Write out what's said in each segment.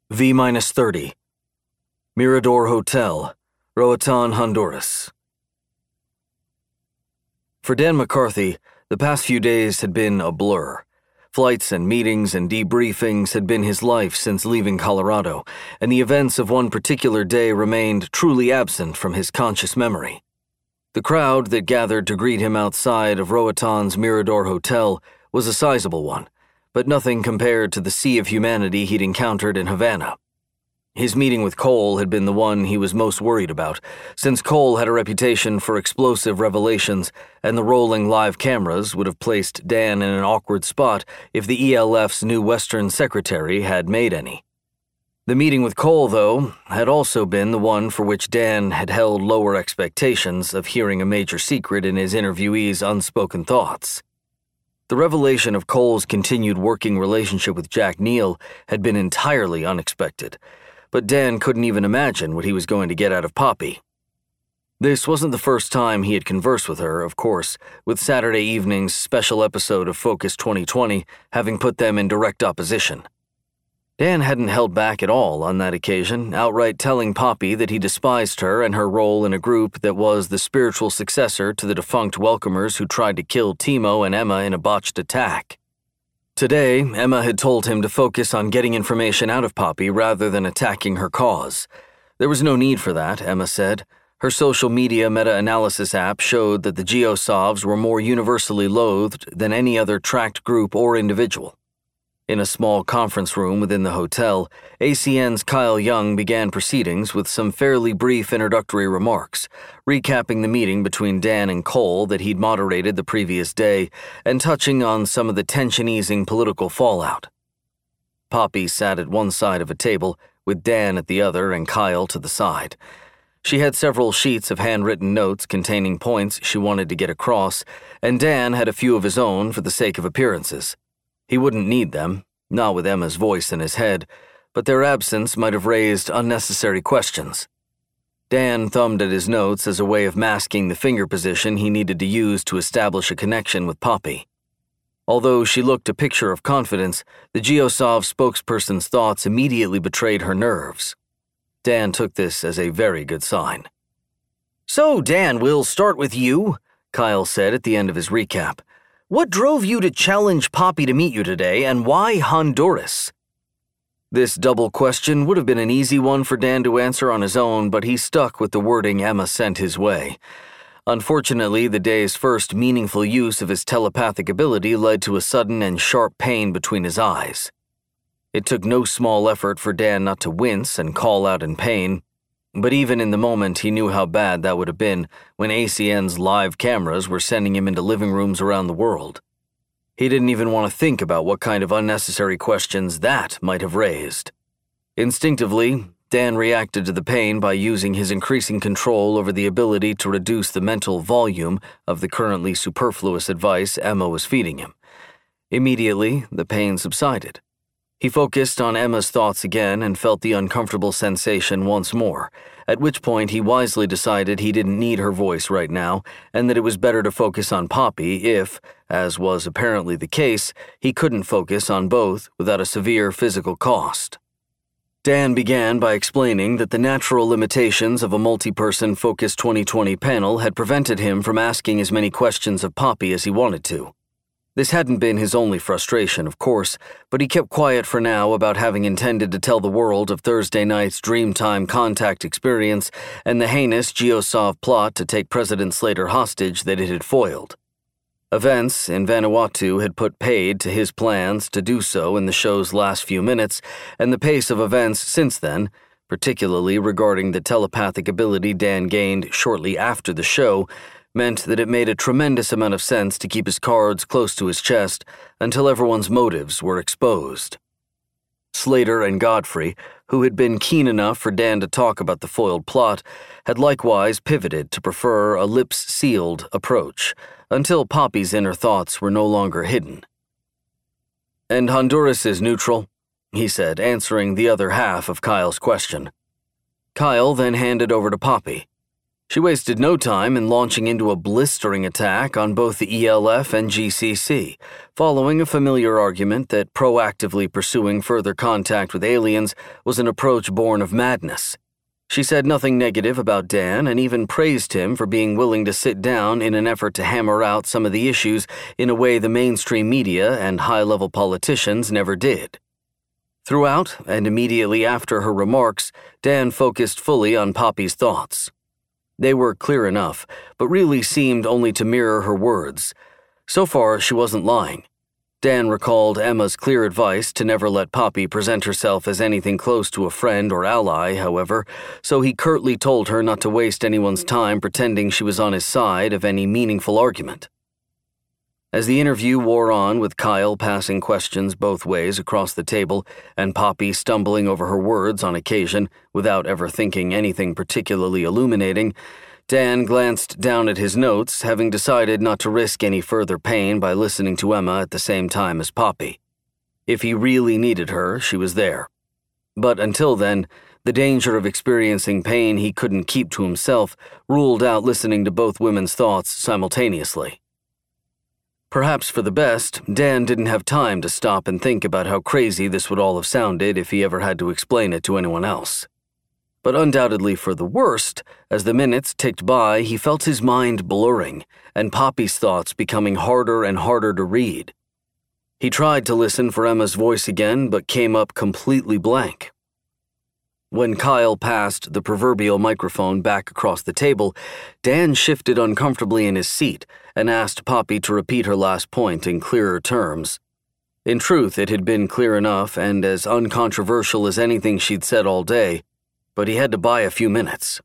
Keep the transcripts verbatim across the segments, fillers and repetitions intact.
V thirty. Mirador Hotel, Roatan, Honduras. For Dan McCarthy, the past few days had been a blur. Flights and meetings and debriefings had been his life since leaving Colorado, and the events of one particular day remained truly absent from his conscious memory. The crowd that gathered to greet him outside of Roatan's Mirador Hotel was a sizable one, but nothing compared to the sea of humanity he'd encountered in Havana. His meeting with Cole had been the one he was most worried about, since Cole had a reputation for explosive revelations, and the rolling live cameras would have placed Dan in an awkward spot if the E L F's new Western secretary had made any. The meeting with Cole, though, had also been the one for which Dan had held lower expectations of hearing a major secret in his interviewee's unspoken thoughts. The revelation of Cole's continued working relationship with Jack Neal had been entirely unexpected, but Dan couldn't even imagine what he was going to get out of Poppy. This wasn't the first time he had conversed with her, of course, with Saturday evening's special episode of Focus twenty twenty having put them in direct opposition. Dan hadn't held back at all on that occasion, outright telling Poppy that he despised her and her role in a group that was the spiritual successor to the defunct Welcomers who tried to kill Timo and Emma in a botched attack. Today, Emma had told him to focus on getting information out of Poppy rather than attacking her cause. There was no need for that, Emma said. Her social media meta-analysis app showed that the Geosovs were more universally loathed than any other tracked group or individual. In a small conference room within the hotel, A C N's Kyle Young began proceedings with some fairly brief introductory remarks, recapping the meeting between Dan and Cole that he'd moderated the previous day and touching on some of the tension-easing political fallout. Poppy sat at one side of a table, with Dan at the other and Kyle to the side. She had several sheets of handwritten notes containing points she wanted to get across, and Dan had a few of his own for the sake of appearances. He wouldn't need them, not with Emma's voice in his head, but their absence might have raised unnecessary questions. Dan thumbed at his notes as a way of masking the finger position he needed to use to establish a connection with Poppy. Although she looked a picture of confidence, the Geosov spokesperson's thoughts immediately betrayed her nerves. Dan took this as a very good sign. "So, Dan, we'll start with you," Kyle said at the end of his recap. "What drove you to challenge Poppy to meet you today, and why Honduras?" This double question would have been an easy one for Dan to answer on his own, but he stuck with the wording Emma sent his way. Unfortunately, the day's first meaningful use of his telepathic ability led to a sudden and sharp pain between his eyes. It took no small effort for Dan not to wince and call out in pain, but even in the moment he knew how bad that would have been when A C N's live cameras were sending him into living rooms around the world. He didn't even want to think about what kind of unnecessary questions that might have raised. Instinctively, Dan reacted to the pain by using his increasing control over the ability to reduce the mental volume of the currently superfluous advice Emma was feeding him. Immediately, the pain subsided. He focused on Emma's thoughts again and felt the uncomfortable sensation once more, at which point he wisely decided he didn't need her voice right now and that it was better to focus on Poppy if, as was apparently the case, he couldn't focus on both without a severe physical cost. Dan began by explaining that the natural limitations of a multi-person Focus twenty twenty panel had prevented him from asking as many questions of Poppy as he wanted to. This hadn't been his only frustration, of course, but he kept quiet for now about having intended to tell the world of Thursday night's Dreamtime contact experience and the heinous Geosov plot to take President Slater hostage that it had foiled. Events in Vanuatu had put paid to his plans to do so in the show's last few minutes, and the pace of events since then, particularly regarding the telepathic ability Dan gained shortly after the show, meant that it made a tremendous amount of sense to keep his cards close to his chest until everyone's motives were exposed. Slater and Godfrey, who had been keen enough for Dan to talk about the foiled plot, had likewise pivoted to prefer a lips-sealed approach, until Poppy's inner thoughts were no longer hidden. "And Honduras is neutral," he said, answering the other half of Kyle's question. Kyle then handed over to Poppy. She wasted no time in launching into a blistering attack on both the E L F and G C C, following a familiar argument that proactively pursuing further contact with aliens was an approach born of madness. She said nothing negative about Dan and even praised him for being willing to sit down in an effort to hammer out some of the issues in a way the mainstream media and high-level politicians never did. Throughout, and immediately after her remarks, Dan focused fully on Poppy's thoughts. They were clear enough, but really seemed only to mirror her words. So far, she wasn't lying. Dan recalled Emma's clear advice to never let Poppy present herself as anything close to a friend or ally, however, so he curtly told her not to waste anyone's time pretending she was on his side of any meaningful argument. As the interview wore on, with Kyle passing questions both ways across the table and Poppy stumbling over her words on occasion without ever thinking anything particularly illuminating, Dan glanced down at his notes, having decided not to risk any further pain by listening to Emma at the same time as Poppy. If he really needed her, she was there. But until then, the danger of experiencing pain he couldn't keep to himself ruled out listening to both women's thoughts simultaneously. Perhaps for the best, Dan didn't have time to stop and think about how crazy this would all have sounded if he ever had to explain it to anyone else. But undoubtedly for the worst, as the minutes ticked by, he felt his mind blurring and Poppy's thoughts becoming harder and harder to read. He tried to listen for Emma's voice again, but came up completely blank. When Kyle passed the proverbial microphone back across the table, Dan shifted uncomfortably in his seat and asked Poppy to repeat her last point in clearer terms. In truth, it had been clear enough and as uncontroversial as anything she'd said all day, but he had to buy a few minutes.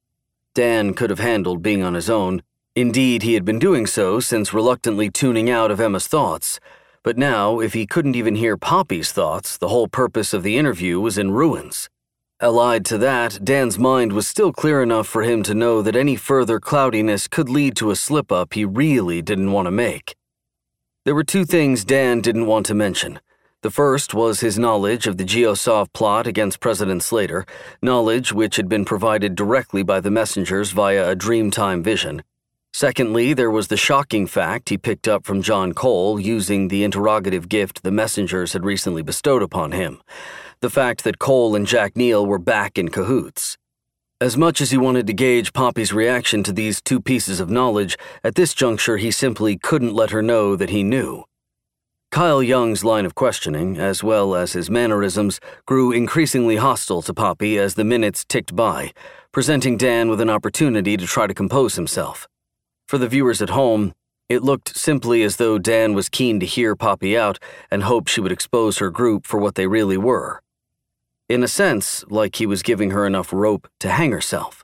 Dan could have handled being on his own. Indeed, he had been doing so since reluctantly tuning out of Emma's thoughts. But now, if he couldn't even hear Poppy's thoughts, the whole purpose of the interview was in ruins. Allied to that, Dan's mind was still clear enough for him to know that any further cloudiness could lead to a slip-up he really didn't want to make. There were two things Dan didn't want to mention. The first was his knowledge of the Geosov plot against President Slater, knowledge which had been provided directly by the messengers via a Dreamtime vision. Secondly, there was the shocking fact he picked up from John Cole using the interrogative gift the messengers had recently bestowed upon him. The fact that Cole and Jack Neal were back in cahoots. As much as he wanted to gauge Poppy's reaction to these two pieces of knowledge, at this juncture he simply couldn't let her know that he knew. Kyle Young's line of questioning, as well as his mannerisms, grew increasingly hostile to Poppy as the minutes ticked by, presenting Dan with an opportunity to try to compose himself. For the viewers at home, it looked simply as though Dan was keen to hear Poppy out and hoped she would expose her group for what they really were. In a sense, like he was giving her enough rope to hang herself.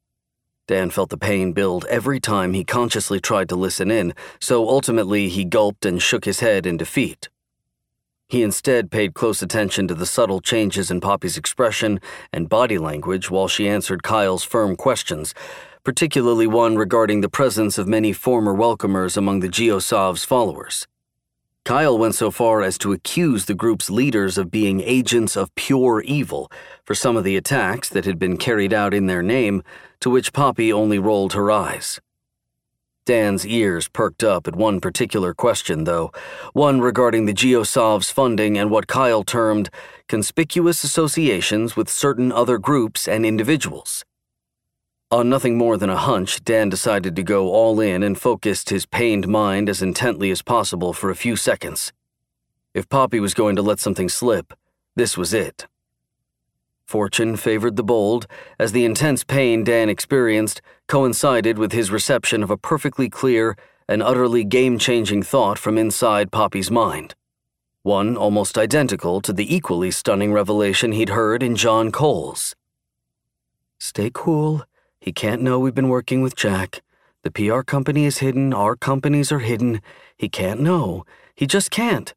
Dan felt the pain build every time he consciously tried to listen in, so ultimately he gulped and shook his head in defeat. He instead paid close attention to the subtle changes in Poppy's expression and body language while she answered Kyle's firm questions, particularly one regarding the presence of many former welcomers among the Geosov's followers. Kyle went so far as to accuse the group's leaders of being agents of pure evil for some of the attacks that had been carried out in their name, to which Poppy only rolled her eyes. Dan's ears perked up at one particular question, though, one regarding the Geosov's funding and what Kyle termed conspicuous associations with certain other groups and individuals. On nothing more than a hunch, Dan decided to go all in and focused his pained mind as intently as possible for a few seconds. If Poppy was going to let something slip, this was it. Fortune favored the bold, as the intense pain Dan experienced coincided with his reception of a perfectly clear and utterly game-changing thought from inside Poppy's mind. One almost identical to the equally stunning revelation he'd heard in John Cole's. Stay cool. He can't know we've been working with Jack. The P R company is hidden, our companies are hidden. He can't know. He just can't.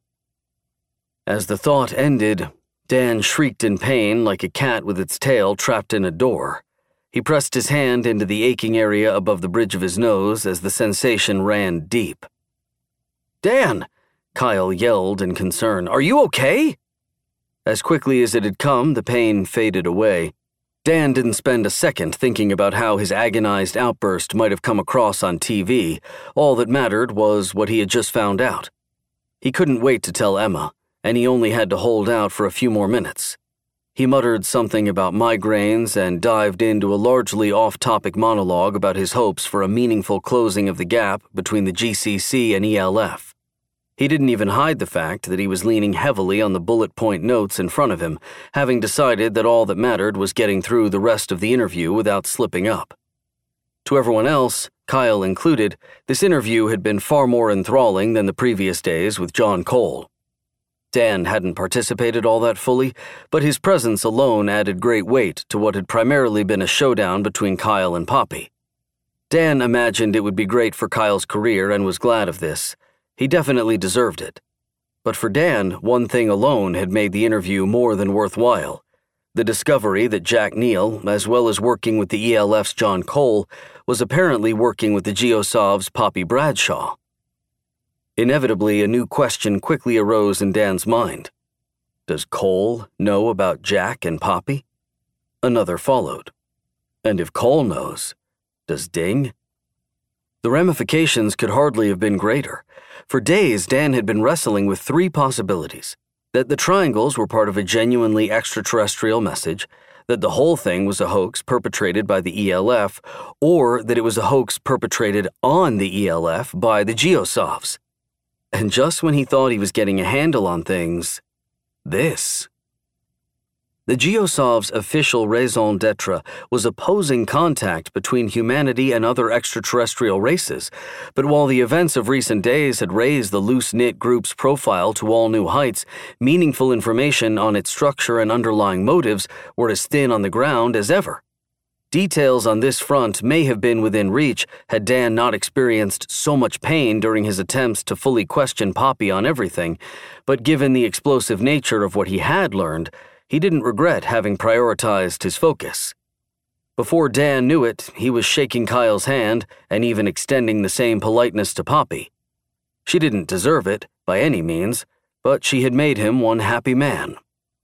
As the thought ended, Dan shrieked in pain like a cat with its tail trapped in a door. He pressed his hand into the aching area above the bridge of his nose as the sensation ran deep. "Dan!" Kyle yelled in concern. "Are you okay?" As quickly as it had come, the pain faded away. Dan didn't spend a second thinking about how his agonized outburst might have come across on T V. All that mattered was what he had just found out. He couldn't wait to tell Emma, and he only had to hold out for a few more minutes. He muttered something about migraines and dived into a largely off-topic monologue about his hopes for a meaningful closing of the gap between the G C C and E L F. He didn't even hide the fact that he was leaning heavily on the bullet point notes in front of him, having decided that all that mattered was getting through the rest of the interview without slipping up. To everyone else, Kyle included, this interview had been far more enthralling than the previous days with John Cole. Dan hadn't participated all that fully, but his presence alone added great weight to what had primarily been a showdown between Kyle and Poppy. Dan imagined it would be great for Kyle's career and was glad of this. He definitely deserved it. But for Dan, one thing alone had made the interview more than worthwhile: the discovery that Jack Neal, as well as working with the E L F's John Cole, was apparently working with the Geosov's Poppy Bradshaw. Inevitably, a new question quickly arose in Dan's mind. Does Cole know about Jack and Poppy? Another followed. And if Cole knows, does Ding? The ramifications could hardly have been greater. For days, Dan had been wrestling with three possibilities: that the triangles were part of a genuinely extraterrestrial message, that the whole thing was a hoax perpetrated by the E L F, or that it was a hoax perpetrated on the E L F by the Geosovs. And just when he thought he was getting a handle on things, this. The Geosov's official raison d'etre was opposing contact between humanity and other extraterrestrial races, but while the events of recent days had raised the loose-knit group's profile to all new heights, meaningful information on its structure and underlying motives were as thin on the ground as ever. Details on this front may have been within reach had Dan not experienced so much pain during his attempts to fully question Poppy on everything, but given the explosive nature of what he had learned, he didn't regret having prioritized his focus. Before Dan knew it, he was shaking Kyle's hand and even extending the same politeness to Poppy. She didn't deserve it, by any means, but she had made him one happy man.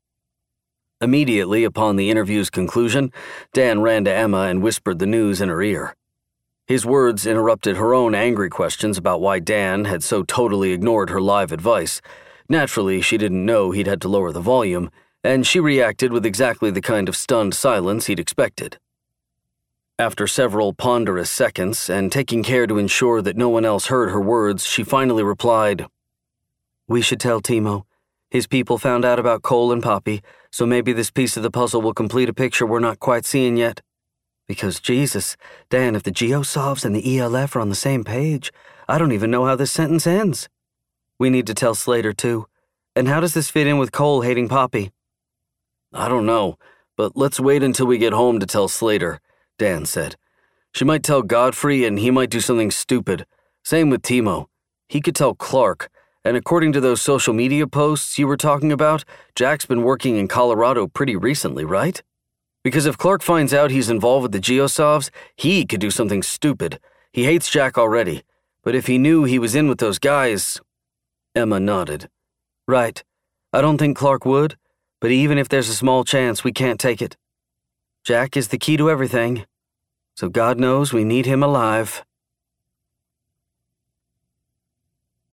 Immediately upon the interview's conclusion, Dan ran to Emma and whispered the news in her ear. His words interrupted her own angry questions about why Dan had so totally ignored her live advice. Naturally, she didn't know he'd had to lower the volume, and she reacted with exactly the kind of stunned silence he'd expected. After several ponderous seconds, and taking care to ensure that no one else heard her words, she finally replied, "We should tell Timo. His people found out about Cole and Poppy, so maybe this piece of the puzzle will complete a picture we're not quite seeing yet. Because, Jesus, Dan, if the Geosovs and the E L F are on the same page, I don't even know how this sentence ends. We need to tell Slater, too. And how does this fit in with Cole hating Poppy?" "I don't know, but let's wait until we get home to tell Slater," Dan said. "She might tell Godfrey and he might do something stupid. Same with Timo. He could tell Clark, and according to those social media posts you were talking about, Jack's been working in Colorado pretty recently, right? Because if Clark finds out he's involved with the Geosovs, he could do something stupid. He hates Jack already, but if he knew he was in with those guys..." Emma nodded. "Right. I don't think Clark would. But even if there's a small chance, we can't take it. Jack is the key to everything, so God knows we need him alive."